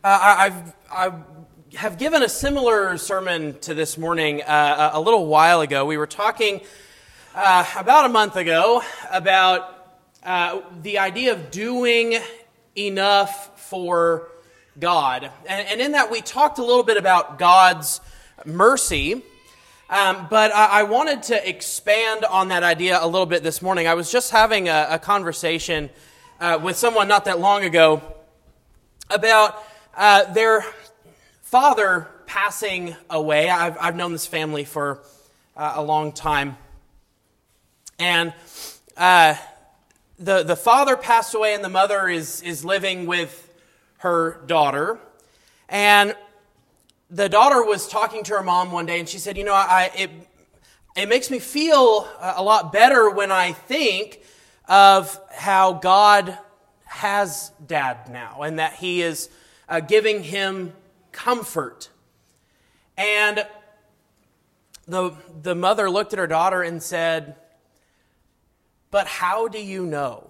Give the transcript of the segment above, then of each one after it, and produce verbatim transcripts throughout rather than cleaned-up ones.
Uh, I, I've, I have given a similar sermon to this morning uh, a little while ago. We were talking uh, about a month ago about uh, the idea of doing enough for God. And, and in that we talked a little bit about God's mercy, um, but I, I wanted to expand on that idea a little bit this morning. I was just having a, a conversation uh, with someone not that long ago about uh, their father passing away. I've, I've known this family for uh, a long time. And uh, the, the father passed away and the mother is, is living with her daughter. And the daughter was talking to her mom one day and she said, you know, I it, it makes me feel a lot better when I think of how God has Dad now and that he is uh, giving him comfort. And the, the mother looked at her daughter and said, but how do you know?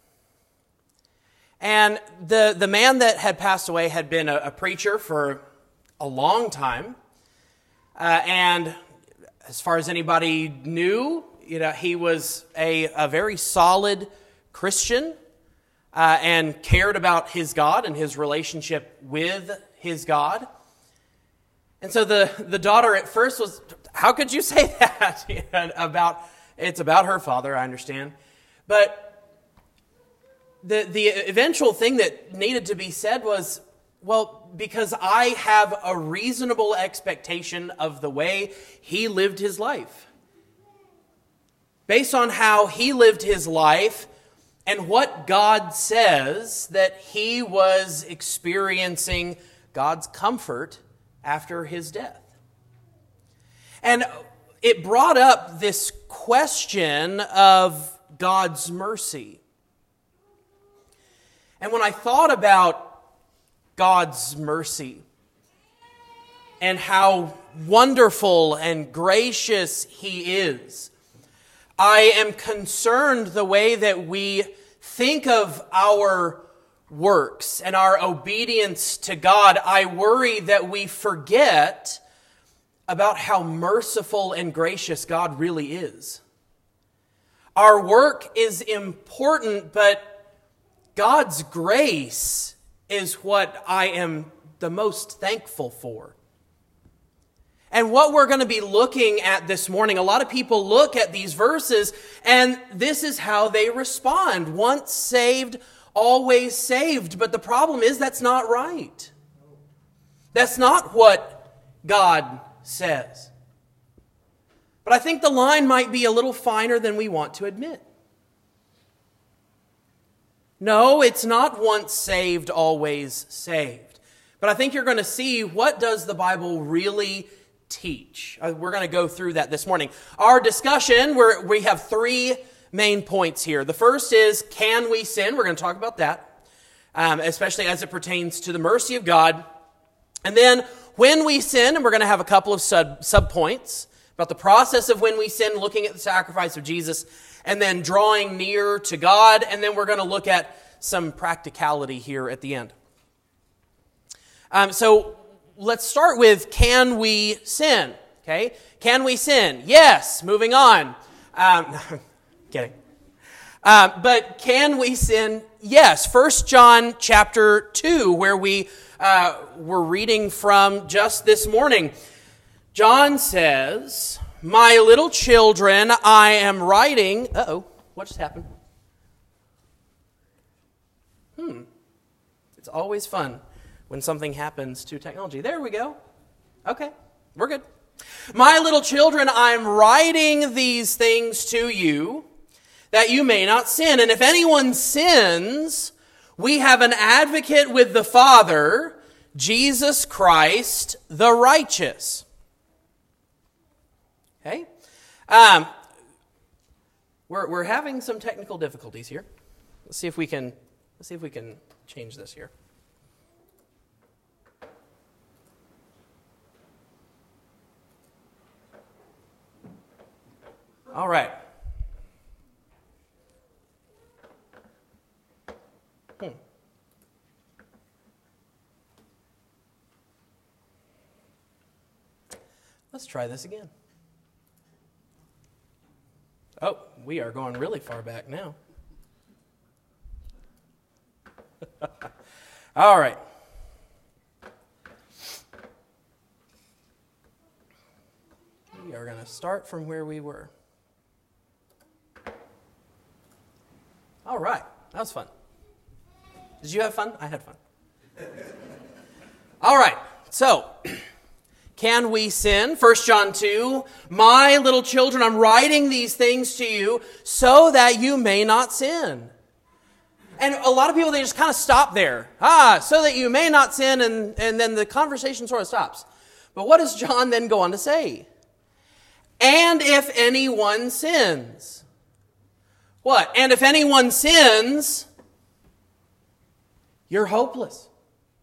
And the, the man that had passed away had been a, a preacher for a long time. Uh, and as far as anybody knew, you know, he was a, a very solid Christian uh, and cared about his God and his relationship with his God. And so the, the daughter at first was, how could you say that? about It's about her father, I understand. But the the eventual thing that needed to be said was, well, because I have a reasonable expectation of the way he lived his life. Based on how he lived his life and what God says, that he was experiencing God's comfort after his death. And it brought up this question of God's mercy. And when I thought about God's mercy and how wonderful and gracious he is, I am concerned the way that we think of our works and our obedience to God. I worry that we forget about how merciful and gracious God really is. Our work is important, but God's grace is what I am the most thankful for. And what we're going to be looking at this morning, a lot of people look at these verses and this is how they respond. Once saved, always saved. But the problem is that's not right. That's not what God says. But I think the line might be a little finer than we want to admit. No, it's not once saved, always saved. But I think you're going to see, what does the Bible really teach? We're going to go through that this morning. Our discussion, we're, we have three main points here. The first is, can we sin? We're going to talk about that, um, especially as it pertains to the mercy of God. And then, when we sin, and we're going to have a couple of sub, sub points about the process of when we sin, looking at the sacrifice of Jesus, and then drawing near to God, and then we're going to look at some practicality here at the end. Um, so let's start with, can we sin? Okay, can we sin? Yes. Moving on. Um, kidding. Uh, but can we sin? Yes. First John chapter two, where we uh, were reading from just this morning. John says, my little children, I am writing... Uh-oh, what just happened? Hmm. It's always fun when something happens to technology. There we go. Okay, we're good. My little children, I am writing these things to you that you may not sin. And if anyone sins, we have an advocate with the Father, Jesus Christ, the righteous. Okay? Um, we're we're having some technical difficulties here. Let's see if we can let's see if we can change this here. All right. Hmm. Let's try this again. Oh, we are going really far back now. All right. We are going to start from where we were. All right. That was fun. Did you have fun? I had fun. All right. So, can we sin? First John two, my little children, I'm writing these things to you so that you may not sin. And a lot of people, they just kind of stop there. Ah, so that you may not sin, and, and then the conversation sort of stops. But what does John then go on to say? And if anyone sins. What? And if anyone sins, you're hopeless.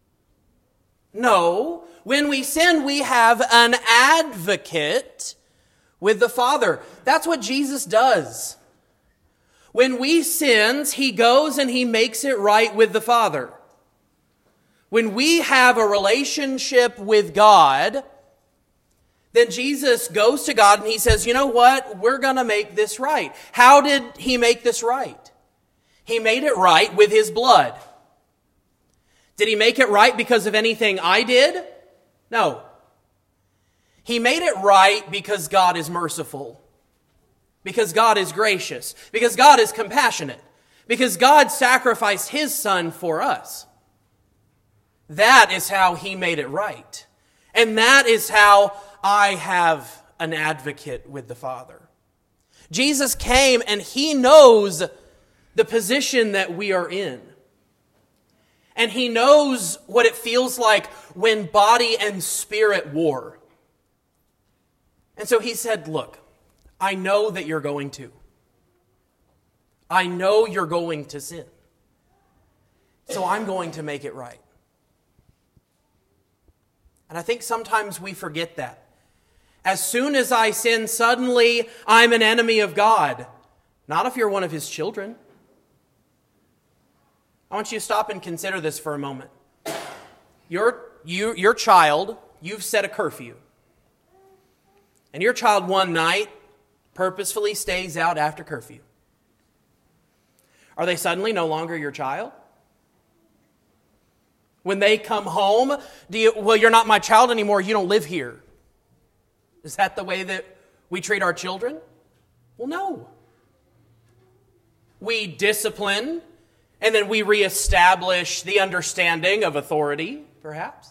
No. When we sin, we have an advocate with the Father. That's what Jesus does. When we sin, He goes and He makes it right with the Father. When we have a relationship with God, then Jesus goes to God and He says, you know what? We're going to make this right. How did He make this right? He made it right with His blood. Did He make it right because of anything I did? No. He made it right because God is merciful. Because God is gracious. Because God is compassionate. Because God sacrificed His Son for us. That is how He made it right. And that is how I have an advocate with the Father. Jesus came and He knows the position that we are in. And He knows what it feels like when body and spirit war. And so He said, look, I know that you're going to. I know you're going to sin. So I'm going to make it right. And I think sometimes we forget that. As soon as I sin, suddenly I'm an enemy of God. Not if you're one of His children. I want you to stop and consider this for a moment. Your, you, your child, you've set a curfew. And your child one night purposefully stays out after curfew. Are they suddenly no longer your child? When they come home, do you, well, you're not my child anymore, you don't live here. Is that the way that we treat our children? Well, no. We discipline, and then we reestablish the understanding of authority, perhaps.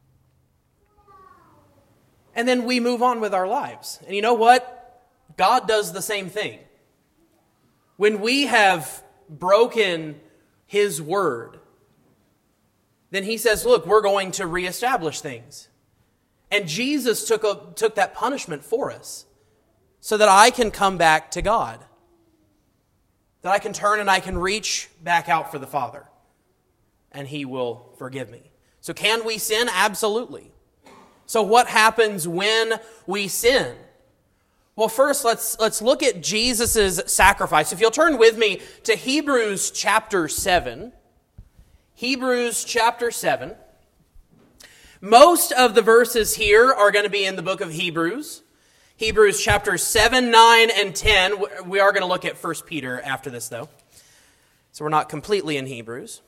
And then we move on with our lives. And you know what? God does the same thing. When we have broken His word, then He says, look, we're going to reestablish things. And Jesus took, a, took that punishment for us so that I can come back to God. That I can turn and I can reach back out for the Father. And He will forgive me. So can we sin? Absolutely. So what happens when we sin? Well, first, let's, let's look at Jesus' sacrifice. If you'll turn with me to Hebrews chapter seven. Hebrews chapter seven. Most of the verses here are going to be in the book of Hebrews. Hebrews chapters seven, nine, and ten. We are going to look at First Peter after this, though. So we're not completely in Hebrews.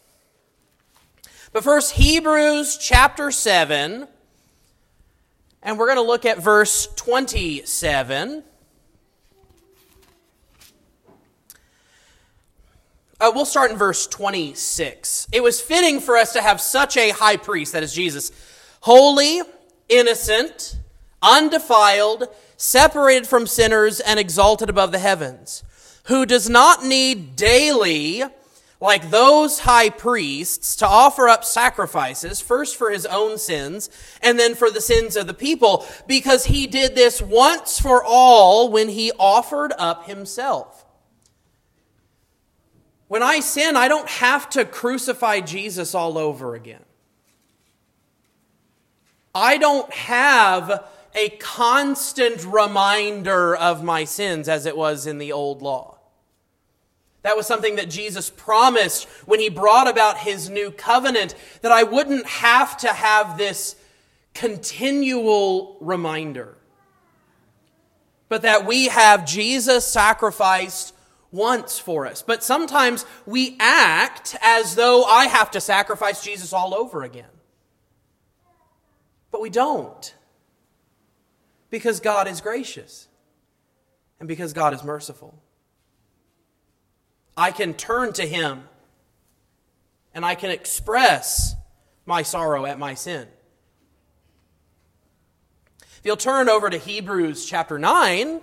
But first, Hebrews chapter seven. And we're going to look at verse twenty-seven. Uh, we'll start in verse twenty-six. It was fitting for us to have such a high priest, that is Jesus, holy, innocent, undefiled, separated from sinners, and exalted above the heavens, who does not need daily, like those high priests, to offer up sacrifices, first for His own sins, and then for the sins of the people, because He did this once for all when He offered up Himself. When I sin, I don't have to crucify Jesus all over again. I don't have a constant reminder of my sins as it was in the old law. That was something that Jesus promised when He brought about His new covenant, that I wouldn't have to have this continual reminder, but that we have Jesus sacrificed once for us. But sometimes we act as though I have to sacrifice Jesus all over again. But we don't. Because God is gracious. And because God is merciful. I can turn to Him. And I can express my sorrow at my sin. If you'll turn over to Hebrews chapter nine.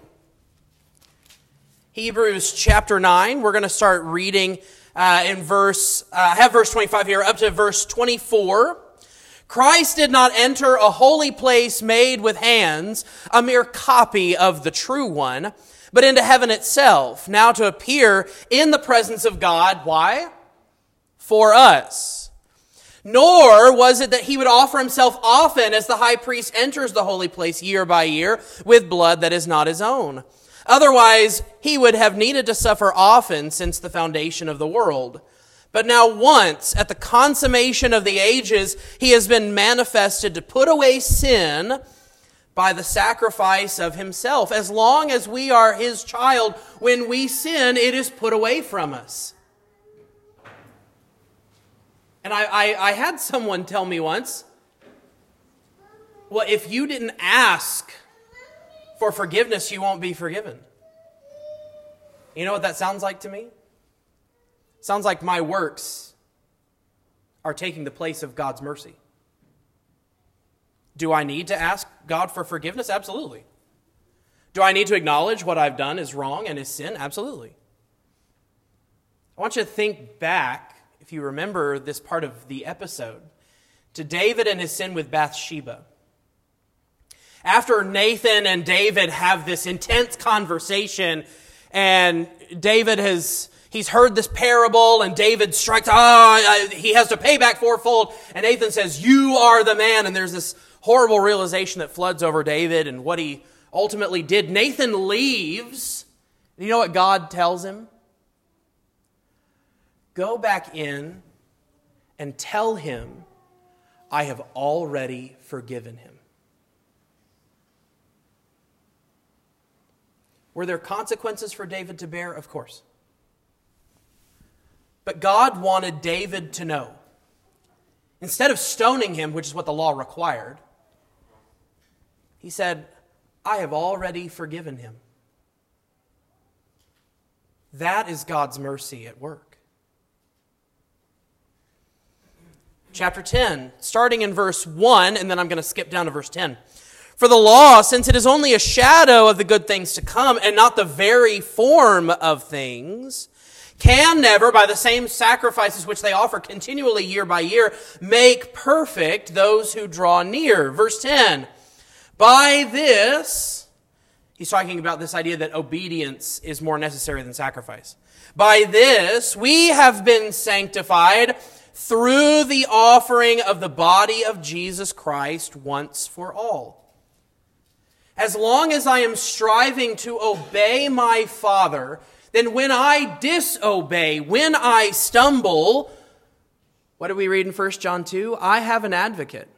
Hebrews chapter nine, we're going to start reading uh, in verse, uh, I have verse twenty-five here, up to verse twenty-four. Christ did not enter a holy place made with hands, a mere copy of the true one, but into heaven itself, now to appear in the presence of God. Why? For us. Nor was it that he would offer himself often as the high priest enters the holy place year by year with blood that is not his own. Otherwise, he would have needed to suffer often since the foundation of the world. But now once, at the consummation of the ages, he has been manifested to put away sin by the sacrifice of himself. As long as we are his child, when we sin, it is put away from us. And I, I, I had someone tell me once, well, if you didn't ask for forgiveness, you won't be forgiven. You know what that sounds like to me? Sounds like my works are taking the place of God's mercy. Do I need to ask God for forgiveness? Absolutely. Do I need to acknowledge what I've done is wrong and is sin? Absolutely. I want you to think back, if you remember this part of the episode, to David and his sin with Bathsheba. After Nathan and David have this intense conversation, and David has... He's heard this parable, and David strikes, ah, he has to pay back fourfold. And Nathan says, you are the man. And there's this horrible realization that floods over David and what he ultimately did. Nathan leaves. And you know what God tells him? Go back in and tell him, I have already forgiven him. Were there consequences for David to bear? Of course. But God wanted David to know, instead of stoning him, which is what the law required, he said, I have already forgiven him. That is God's mercy at work. Chapter ten, starting in verse one, and then I'm going to skip down to verse ten. For the law, since it is only a shadow of the good things to come and not the very form of things, can never, by the same sacrifices which they offer continually year by year, make perfect those who draw near. Verse ten, by this, he's talking about this idea that obedience is more necessary than sacrifice. By this, we have been sanctified through the offering of the body of Jesus Christ once for all. As long as I am striving to obey my Father, then when I disobey, when I stumble, what do we read in First John two? I have an advocate.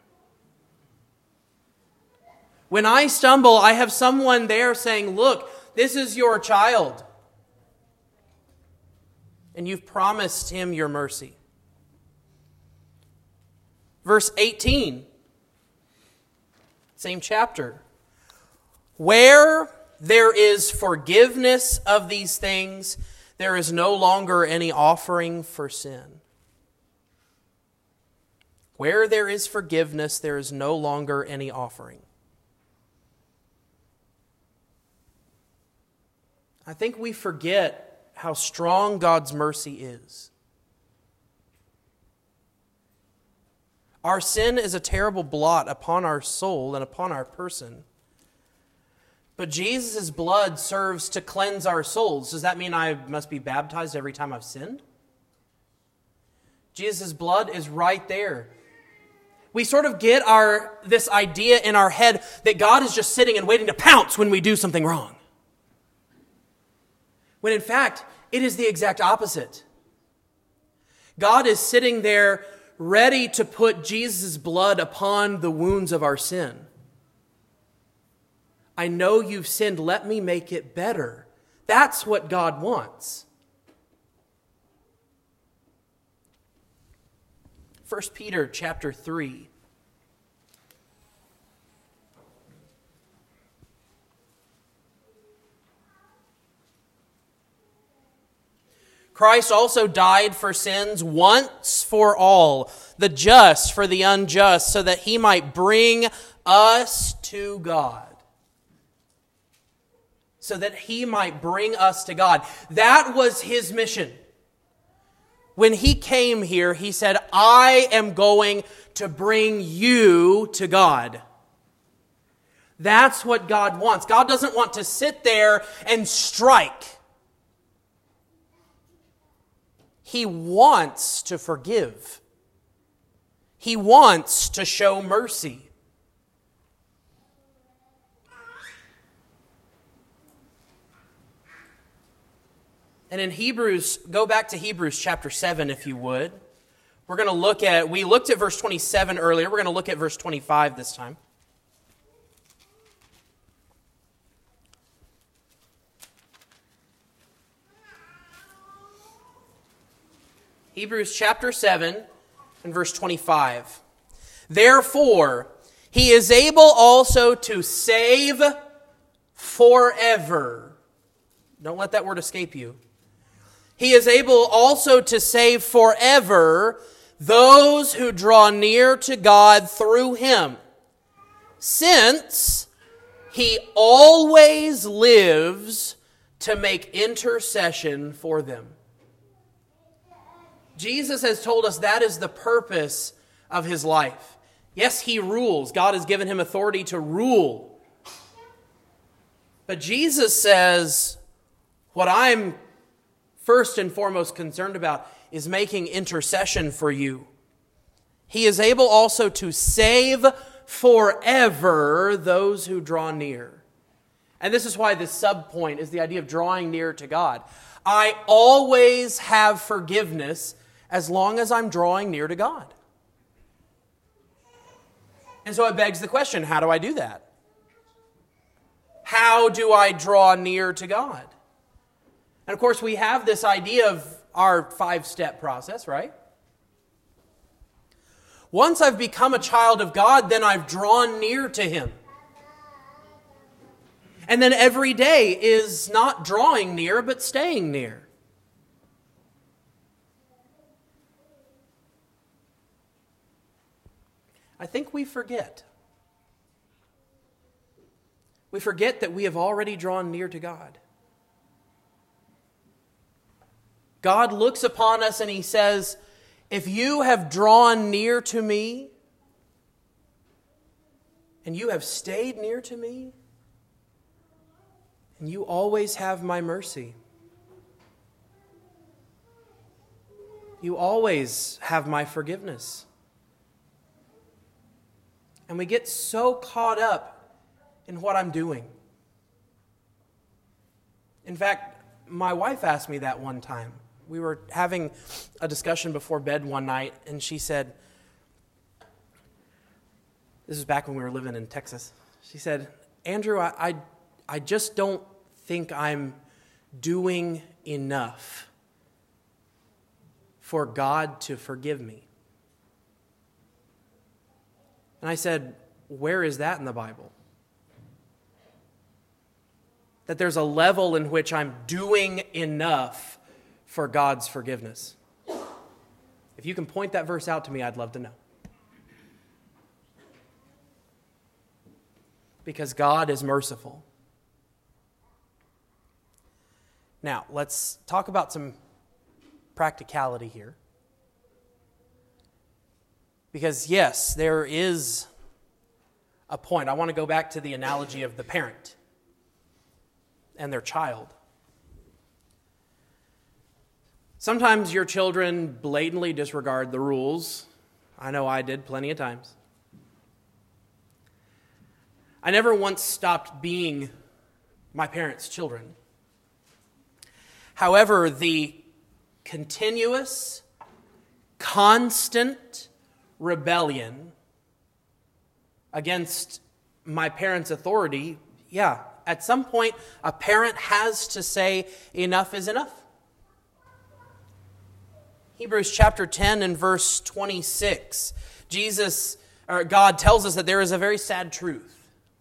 When I stumble, I have someone there saying, look, this is your child. And you've promised him your mercy. Verse eighteen, same chapter. Where there is forgiveness of these things, there is no longer any offering for sin. Where there is forgiveness, there is no longer any offering. I think we forget how strong God's mercy is. Our sin is a terrible blot upon our soul and upon our person. But Jesus' blood serves to cleanse our souls. Does that mean I must be baptized every time I've sinned? Jesus' blood is right there. We sort of get our this idea in our head that God is just sitting and waiting to pounce when we do something wrong. When in fact, it is the exact opposite. God is sitting there ready to put Jesus' blood upon the wounds of our sin. I know you've sinned. Let me make it better. That's what God wants. First Peter chapter three. Christ also died for sins once for all, the just for the unjust, so that he might bring us to God. So that he might bring us to God. That was his mission. When he came here, he said, I am going to bring you to God. That's what God wants. God doesn't want to sit there and strike. He wants to forgive. He wants to show mercy. And in Hebrews, go back to Hebrews chapter seven if you would. We're going to look at, we looked at verse twenty-seven earlier. We're going to look at verse twenty-five this time. Hebrews chapter seven and verse twenty-five. Therefore, he is able also to save forever. Don't let that word escape you. He is able also to save forever those who draw near to God through him, since he always lives to make intercession for them. Jesus has told us that is the purpose of his life. Yes, he rules. God has given him authority to rule. But Jesus says, what I'm first and foremost concerned about is making intercession for you. He is able also to save forever those who draw near. And this is why this subpoint is the idea of drawing near to God. I always have forgiveness as long as I'm drawing near to God. And so it begs the question, how do I do that? How do I draw near to God? And of course, we have this idea of our five-step process, right? Once I've become a child of God, then I've drawn near to him. And then every day is not drawing near, but staying near. I think we forget. We forget that we have already drawn near to God. God looks upon us and he says, if you have drawn near to me and you have stayed near to me and you always have my mercy, you always have my forgiveness. And we get so caught up in what I'm doing. In fact, my wife asked me that one time. We were having a discussion before bed one night, and she said, this was back when we were living in Texas. She said, Andrew, I, I, I just don't think I'm doing enough for God to forgive me. And I said, where is that in the Bible? That there's a level in which I'm doing enough for God's forgiveness. If you can point that verse out to me, I'd love to know. Because God is merciful. Now, let's talk about some practicality here. Because yes, there is a point. I want to go back to the analogy of the parent and their child. Sometimes your children blatantly disregard the rules. I know I did plenty of times. I never once stopped being my parents' children. However, the continuous, constant rebellion against my parents' authority, yeah, at some point a parent has to say enough is enough. Hebrews chapter ten and verse twenty-six, Jesus, or God tells us that there is a very sad truth.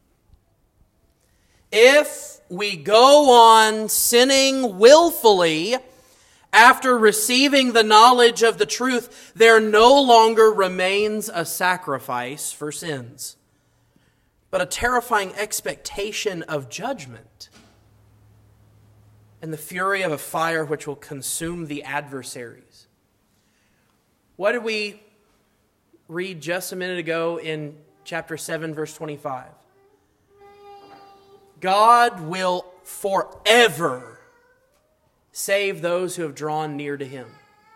If we go on sinning willfully after receiving the knowledge of the truth, there no longer remains a sacrifice for sins, but a terrifying expectation of judgment and the fury of a fire which will consume the adversaries. What did we read just a minute ago in chapter seven, verse twenty-five? God will forever save those who have drawn near to Him.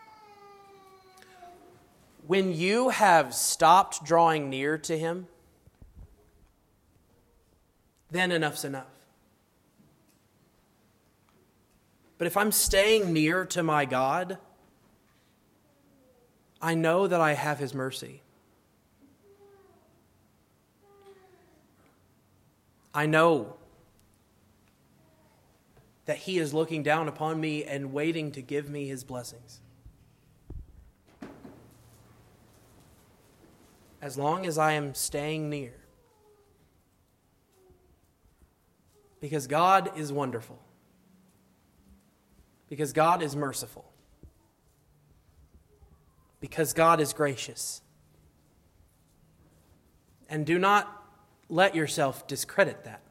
When you have stopped drawing near to Him, then enough's enough. But if I'm staying near to my God, I know that I have His mercy. I know that He is looking down upon me and waiting to give me His blessings. As long as I am staying near. Because God is wonderful. Because God is merciful. Because God is gracious. And do not let yourself discredit that.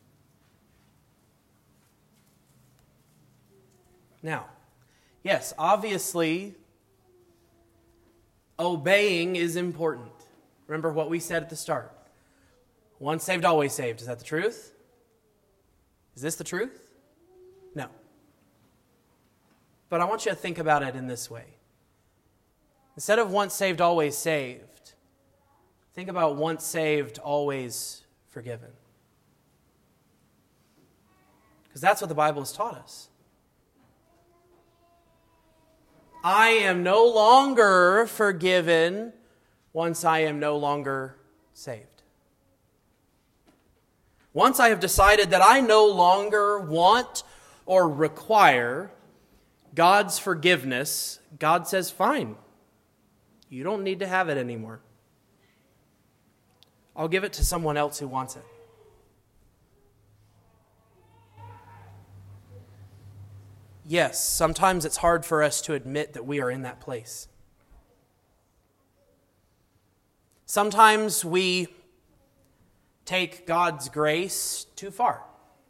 Now, yes, obviously, obeying is important. Remember what we said at the start. Once saved, always saved. Is that the truth? Is this the truth? No. But I want you to think about it in this way. Instead of once saved, always saved, think about once saved, always forgiven. Because that's what the Bible has taught us. I am no longer forgiven once I am no longer saved. Once I have decided that I no longer want or require God's forgiveness, God says, fine, you don't need to have it anymore. I'll give it to someone else who wants it. Yes, sometimes it's hard for us to admit that we are in that place. Sometimes we take God's grace too far.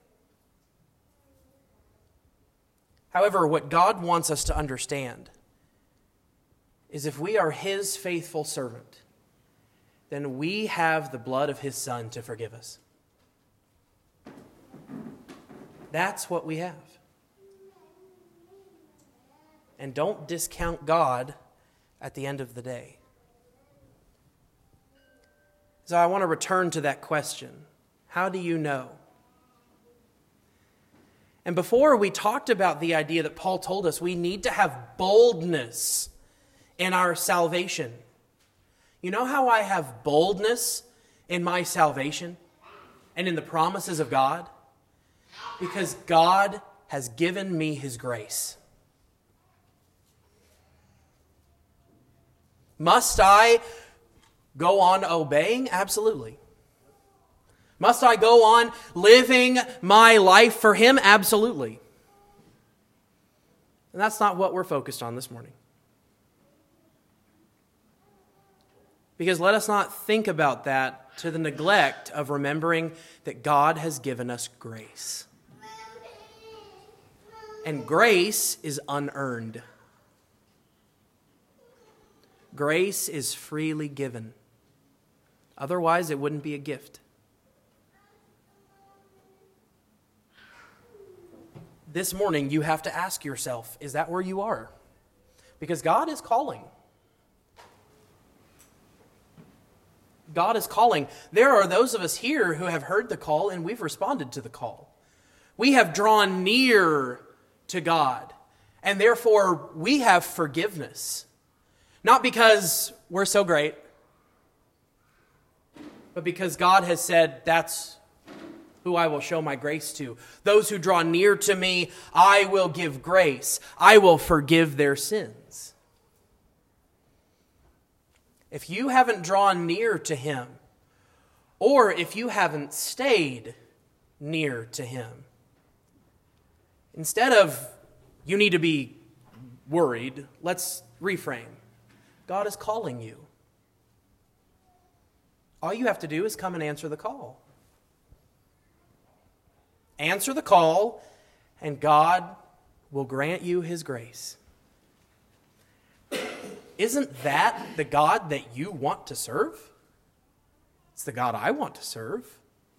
However, what God wants us to understand is if we are His faithful servant, then we have the blood of His Son to forgive us. That's what we have. And don't discount God at the end of the day. So I want to return to that question. How do you know? And before we talked about the idea that Paul told us we need to have boldness in our salvation. You know how I have boldness in my salvation and in the promises of God? Because God has given me His grace. Must I go on obeying? Absolutely. Must I go on living my life for Him? Absolutely. And that's not what we're focused on this morning. Because let us not think about that to the neglect of remembering that God has given us grace. And grace is unearned. Grace is freely given. Otherwise, it wouldn't be a gift. This morning, you have to ask yourself, is that where you are? Because God is calling. God is calling. There are those of us here who have heard the call and we've responded to the call. We have drawn near to God, and therefore we have forgiveness. Not because we're so great, but because God has said, that's who I will show my grace to. Those who draw near to me, I will give grace. I will forgive their sins. If you haven't drawn near to him, or if you haven't stayed near to him, instead of you need to be worried, let's reframe. God is calling you. All you have to do is come and answer the call. Answer the call, and God will grant you his grace. Isn't that the God that you want to serve? It's the God I want to serve.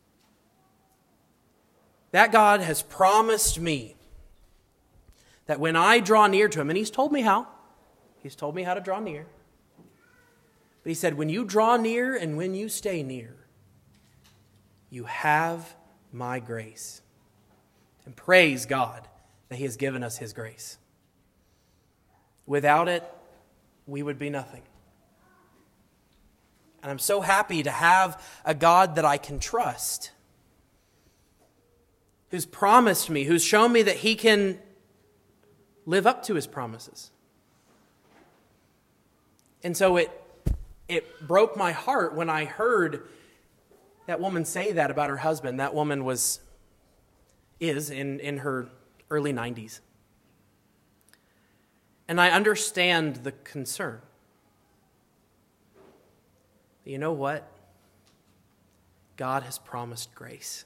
That God has promised me that when I draw near to him, and he's told me how, he's told me how to draw near. But he said, when you draw near and when you stay near, you have my grace. And praise God that he has given us his grace. Without it, we would be nothing. And I'm so happy to have a God that I can trust, who's promised me, who's shown me that he can live up to his promises. And so it it broke my heart when I heard that woman say that about her husband. That woman was, is in, in her early nineties. And I understand the concern. But you know what? God has promised grace.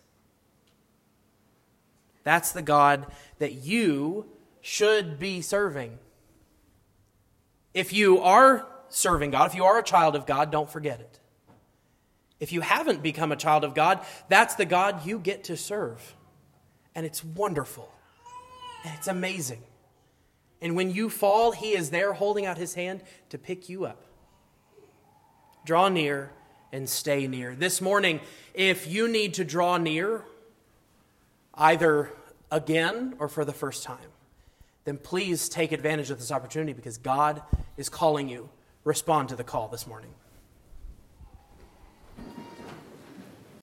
That's the God that you should be serving. If you are serving God, if you are a child of God, don't forget it. If you haven't become a child of God, that's the God you get to serve. And it's wonderful. And it's amazing. And when you fall, he is there holding out his hand to pick you up. Draw near and stay near. This morning, if you need to draw near, either again or for the first time, then please take advantage of this opportunity because God is calling you. Respond to the call this morning.